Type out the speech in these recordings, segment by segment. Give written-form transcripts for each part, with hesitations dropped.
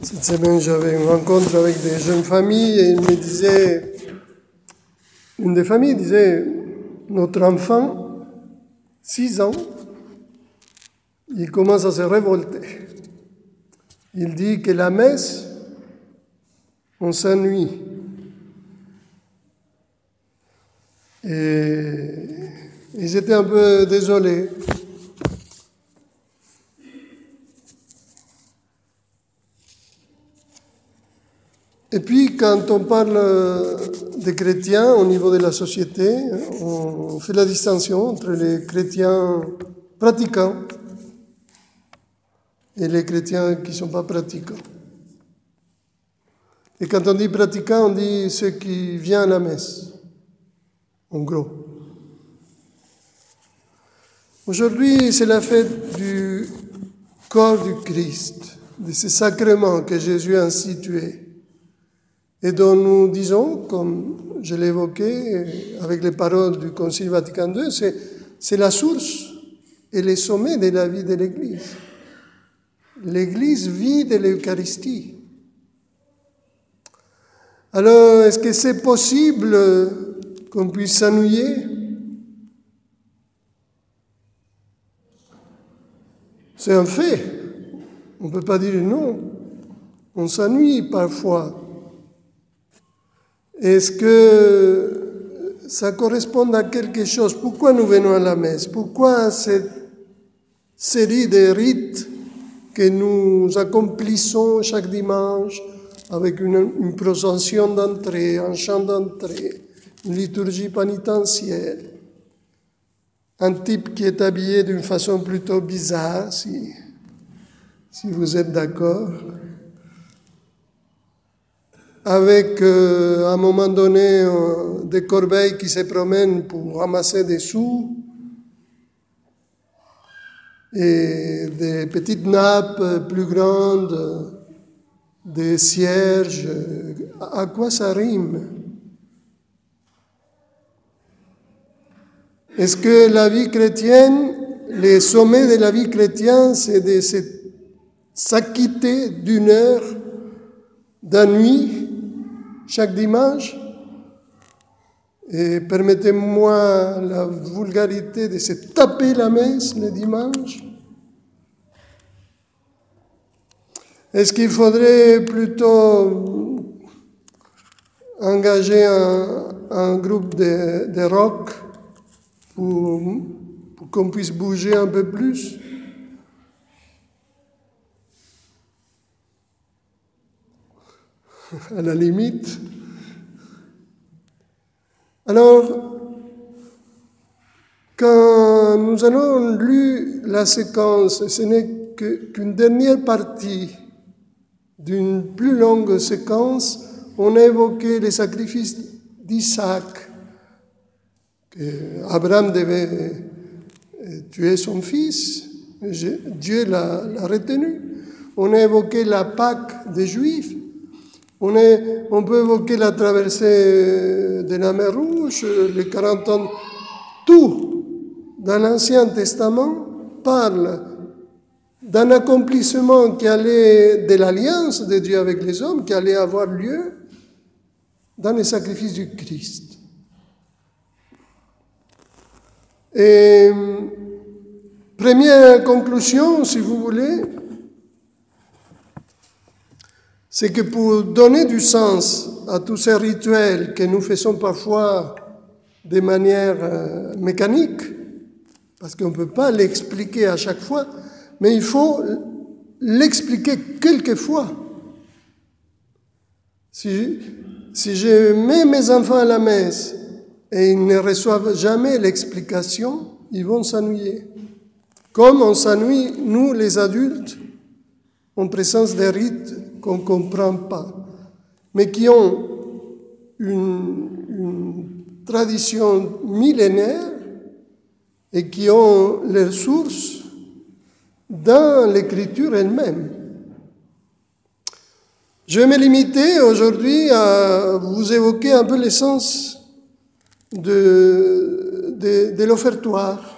Cette semaine, j'avais une rencontre avec des jeunes familles et une des familles disait, notre enfant, 6 ans, il commence à se révolter. Il dit que la messe, on s'ennuie. Et ils étaient un peu désolés. Et puis, quand on parle des chrétiens au niveau de la société, on fait la distinction entre les chrétiens pratiquants et les chrétiens qui ne sont pas pratiquants. Et quand on dit pratiquants, on dit ceux qui viennent à la messe, en gros. Aujourd'hui, c'est la fête du corps du Christ, de ces sacrements que Jésus a institués. Et dont nous disons, comme je l'ai évoqué avec les paroles du Concile Vatican II, c'est la source et le sommet de la vie de l'Église. L'Église vit de l'Eucharistie. Alors, est-ce que c'est possible qu'on puisse s'ennuyer? C'est un fait. On ne peut pas dire non. On s'ennuie parfois. Est-ce que ça correspond à quelque chose? Pourquoi nous venons à la messe? Pourquoi cette série de rites que nous accomplissons chaque dimanche avec une procession d'entrée, un chant d'entrée, une liturgie pénitentielle, un type qui est habillé d'une façon plutôt bizarre, si vous êtes d'accord, avec à un moment donné des corbeilles qui se promènent pour ramasser des sous et des petites nappes plus grandes, des cierges. À quoi ça rime? Est-ce que la vie chrétienne, les sommets de la vie chrétienne, c'est de s'acquitter d'une heure d'ennui chaque dimanche? Et permettez-moi la vulgarité de se taper la messe le dimanche? Est-ce qu'il faudrait plutôt engager un groupe de rock pour qu'on puisse bouger un peu plus? À la limite. Alors, quand nous avons lu la séquence, ce n'est qu'une dernière partie d'une plus longue séquence, on a évoqué les sacrifices d'Isaac, qu'Abraham devait tuer son fils, Dieu l'a retenu. On a évoqué la Pâque des Juifs. On peut évoquer la traversée de la mer Rouge, les 40 ans. Tout dans l'Ancien Testament parle d'un accomplissement qui allait de l'alliance de Dieu avec les hommes, qui allait avoir lieu dans les sacrifices du Christ. Et première conclusion, si vous voulez, c'est que pour donner du sens à tous ces rituels que nous faisons parfois de manière mécanique, parce qu'on ne peut pas l'expliquer à chaque fois, mais il faut l'expliquer quelquefois. Si je mets mes enfants à la messe et ils ne reçoivent jamais l'explication, ils vont s'ennuyer. Comme on s'ennuie, nous les adultes, en présence des rites qu'on ne comprend pas, mais qui ont une tradition millénaire et qui ont leur source dans l'écriture elle-même. Je vais me limiter aujourd'hui à vous évoquer un peu l'essence de l'offertoire,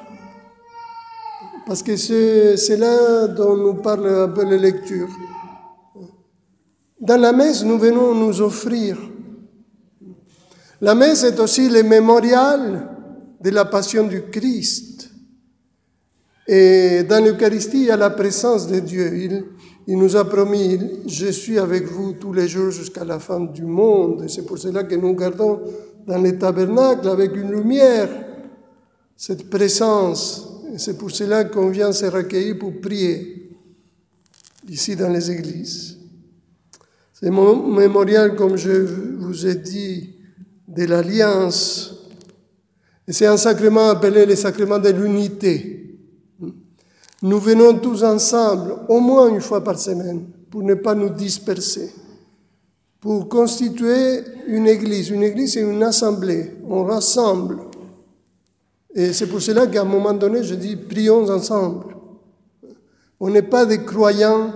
parce que c'est là dont nous parlent un peu les lectures. Dans la messe, nous venons nous offrir. La messe est aussi le mémorial de la passion du Christ. Et dans l'Eucharistie, il y a la présence de Dieu. Il nous a promis, je suis avec vous tous les jours jusqu'à la fin du monde. Et c'est pour cela que nous gardons dans les tabernacles avec une lumière cette présence. Et c'est pour cela qu'on vient se recueillir pour prier ici dans les églises. C'est mon mémorial, comme je vous ai dit, de l'alliance. Et c'est un sacrement appelé le sacrement de l'unité. Nous venons tous ensemble, au moins une fois par semaine, pour ne pas nous disperser, pour constituer une église. Une église, c'est une assemblée. On rassemble. Et c'est pour cela qu'à un moment donné, je dis, prions ensemble. On n'est pas des croyants,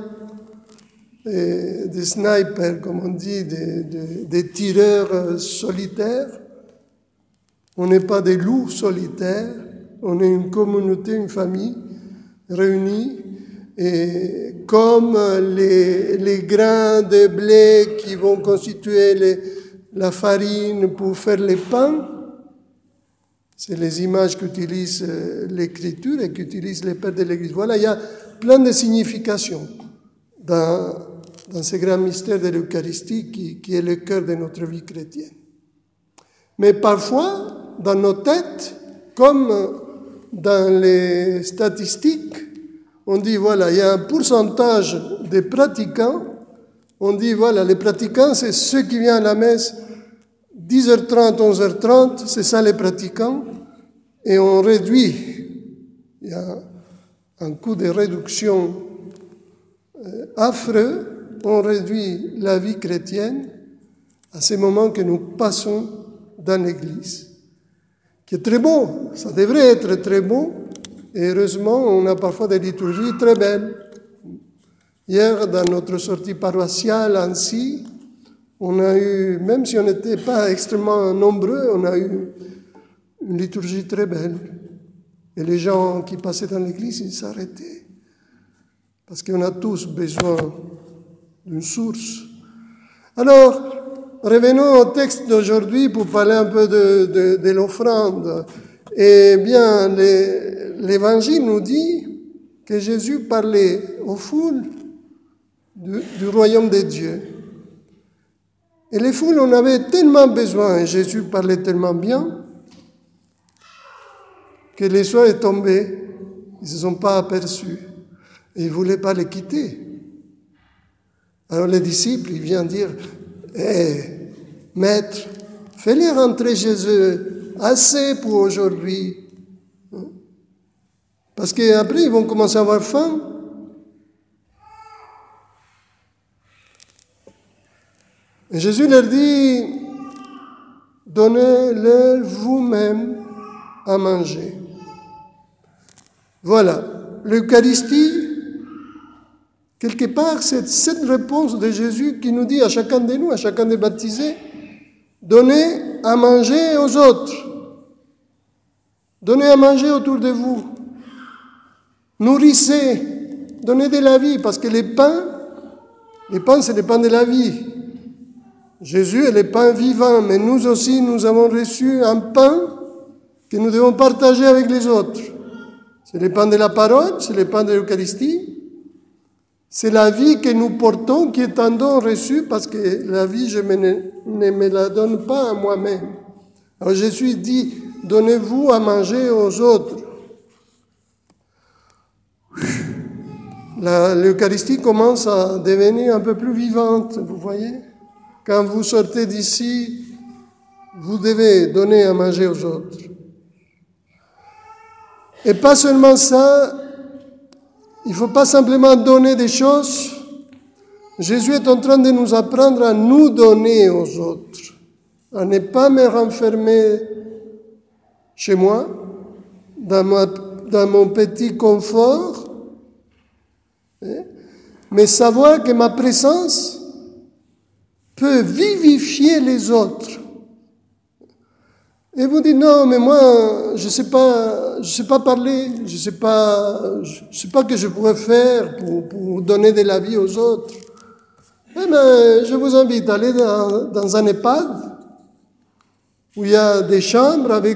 des snipers, comme on dit, des tireurs solitaires. On n'est pas des loups solitaires. On est une communauté, une famille réunie. Et comme les grains de blé qui vont constituer la farine pour faire les pains, c'est les images qu'utilise l'Écriture et qu'utilisent les pères de l'Église. Voilà, il y a plein de significations dans ce grand mystère de l'Eucharistie qui est le cœur de notre vie chrétienne. Mais parfois, dans nos têtes, comme dans les statistiques, on dit, voilà, il y a un pourcentage de pratiquants. On dit, voilà, les pratiquants, c'est ceux qui viennent à la messe 10h30, 11h30, c'est ça les pratiquants. Et on réduit. Il y a un coup de réduction affreux. On réduit la vie chrétienne à ces moments que nous passons dans l'Église, qui est très beau. Ça devrait être très beau. Et heureusement, on a parfois des liturgies très belles. Hier, dans notre sortie paroissiale à Annecy, on a eu, même si on n'était pas extrêmement nombreux, on a eu une liturgie très belle. Et les gens qui passaient dans l'église, ils s'arrêtaient. Parce qu'on a tous besoin d'une source. Alors, revenons au texte d'aujourd'hui pour parler un peu de l'offrande. Eh bien, l'Évangile nous dit que Jésus parlait aux foules du royaume de Dieu. Et les foules en avaient tellement besoin, et Jésus parlait tellement bien, que les soirs est tombé, ils ne se sont pas aperçus, et ils ne voulaient pas les quitter. Alors les disciples, ils viennent dire, Maître, fais-les rentrer chez eux, assez pour aujourd'hui. Parce qu'après, ils vont commencer à avoir faim. Et Jésus leur dit, donnez-leur vous-même à manger. Voilà, l'Eucharistie, quelque part, c'est cette réponse de Jésus qui nous dit à chacun de nous, à chacun des baptisés, donnez à manger aux autres. Donnez à manger autour de vous. Nourrissez, donnez de la vie, parce que les pains, c'est les pains de la vie. Jésus est le pain vivant, mais nous aussi, nous avons reçu un pain que nous devons partager avec les autres. C'est le pain de la parole, c'est le pain de l'Eucharistie. C'est la vie que nous portons qui est un don reçu, parce que la vie, je ne me la donne pas à moi-même. Alors Jésus dit, donnez-vous à manger aux autres. L'Eucharistie commence à devenir un peu plus vivante, vous voyez ? Quand vous sortez d'ici, vous devez donner à manger aux autres. Et pas seulement ça, il ne faut pas simplement donner des choses. Jésus est en train de nous apprendre à nous donner aux autres, à ne pas me renfermer chez moi, dans mon petit confort, mais savoir que ma présence peut vivifier les autres. Et vous dites, non, mais moi, je sais pas parler, je sais pas que je pourrais faire pour donner de la vie aux autres. Je vous invite à aller dans un EHPAD où il y a des chambres avec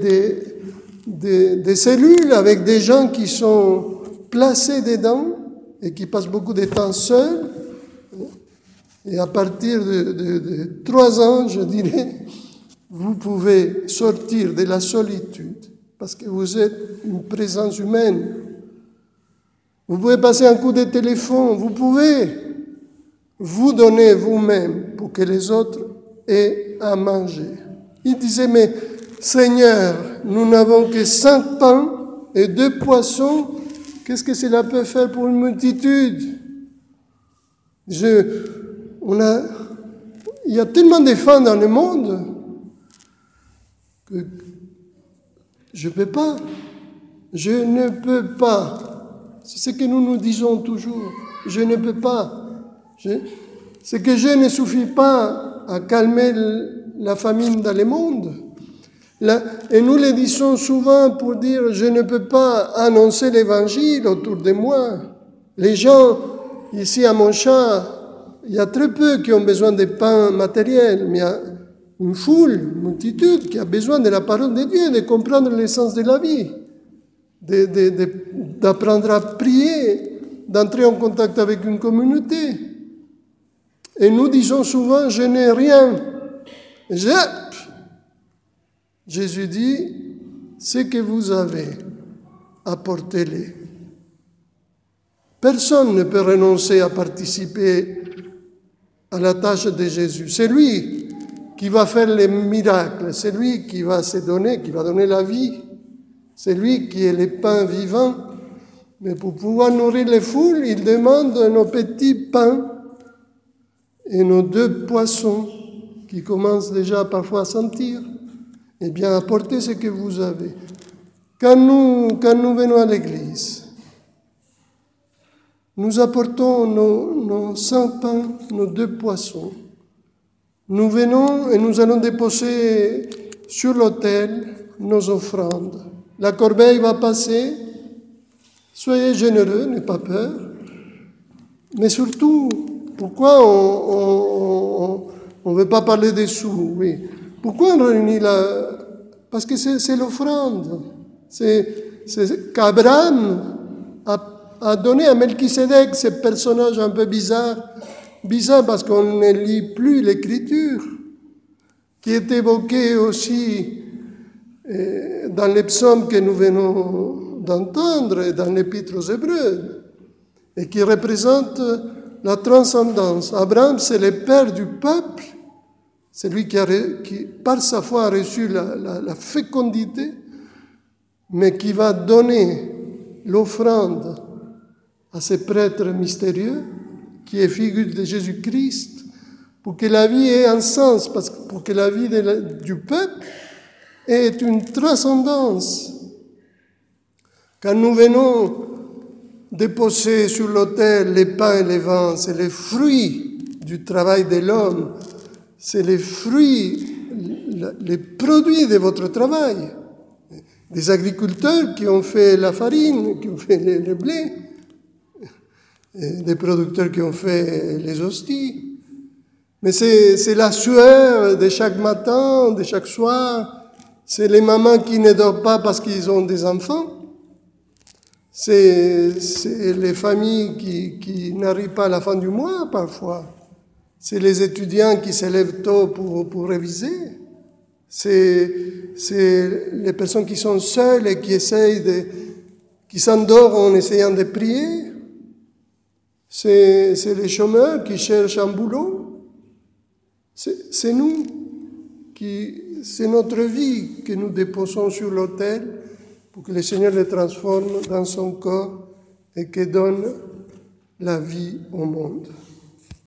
des cellules, avec des gens qui sont placés dedans et qui passent beaucoup de temps seuls. Et à partir de 3 ans, je dirais, vous pouvez sortir de la solitude parce que vous êtes une présence humaine. Vous pouvez passer un coup de téléphone, vous pouvez vous donner vous-même pour que les autres aient à manger. Il disait, mais Seigneur, nous n'avons que 5 pains et 2 poissons. Qu'est-ce que cela peut faire pour une multitude? Il y a tellement de faim dans le monde que je ne peux pas. Je ne peux pas. C'est ce que nous nous disons toujours. Je ne peux pas. Ce que je ne suffit pas à calmer la famine dans le monde. Et nous le disons souvent pour dire, je ne peux pas annoncer l'évangile autour de moi. Les gens, ici à Montchat, il y a très peu qui ont besoin de pain matériel, mais il y a une foule, une multitude qui a besoin de la parole de Dieu, de comprendre l'essence de la vie, d'apprendre à prier, d'entrer en contact avec une communauté. Et nous disons souvent, je n'ai rien. Jésus dit, ce que vous avez, apportez-le. Personne ne peut renoncer à participer à la tâche de Jésus. C'est lui qui va faire les miracles, c'est lui qui va se donner, qui va donner la vie. C'est lui qui est le pain vivant. Mais pour pouvoir nourrir les foules, il demande nos petits pains et nos 2 poissons qui commencent déjà parfois à sentir. Eh bien, apportez ce que vous avez. Quand nous venons à l'église, nous apportons nos 5 pains, nos 2 poissons. Nous venons et nous allons déposer sur l'autel nos offrandes. La corbeille va passer. Soyez généreux, n'ayez pas peur. Mais surtout, pourquoi on ne veut pas parler des sous? Oui. Pourquoi on réunit Parce que c'est l'offrande. C'est qu'Abraham a donné à Melchisédek, ce personnage un peu bizarre parce qu'on ne lit plus l'Écriture, qui est évoquée aussi dans les psaumes que nous venons d'entendre et dans l'Épître aux Hébreux, et qui représente la transcendance. Abraham, c'est le père du peuple, c'est lui qui par sa foi, a reçu la fécondité, mais qui va donner l'offrande à ce prêtre mystérieux, qui est figure de Jésus-Christ, pour que la vie ait un sens, pour que la vie du peuple ait une transcendance. Quand nous venons déposer sur l'autel les pains et les vins, c'est les fruits du travail de l'homme, c'est les fruits, les produits de votre travail. Des agriculteurs qui ont fait la farine, qui ont fait le blé, des producteurs qui ont fait les hosties. Mais c'est la sueur de chaque matin, de chaque soir. C'est les mamans qui ne dorment pas parce qu'ils ont des enfants. C'est les familles qui n'arrivent pas à la fin du mois parfois. C'est les étudiants qui se lèvent tôt pour réviser. C'est les personnes qui sont seules et qui s'endorment en essayant de prier. C'est les chômeurs qui cherchent un boulot. C'est nous, c'est notre vie que nous déposons sur l'autel pour que le Seigneur les transforme dans son corps et que donne la vie au monde.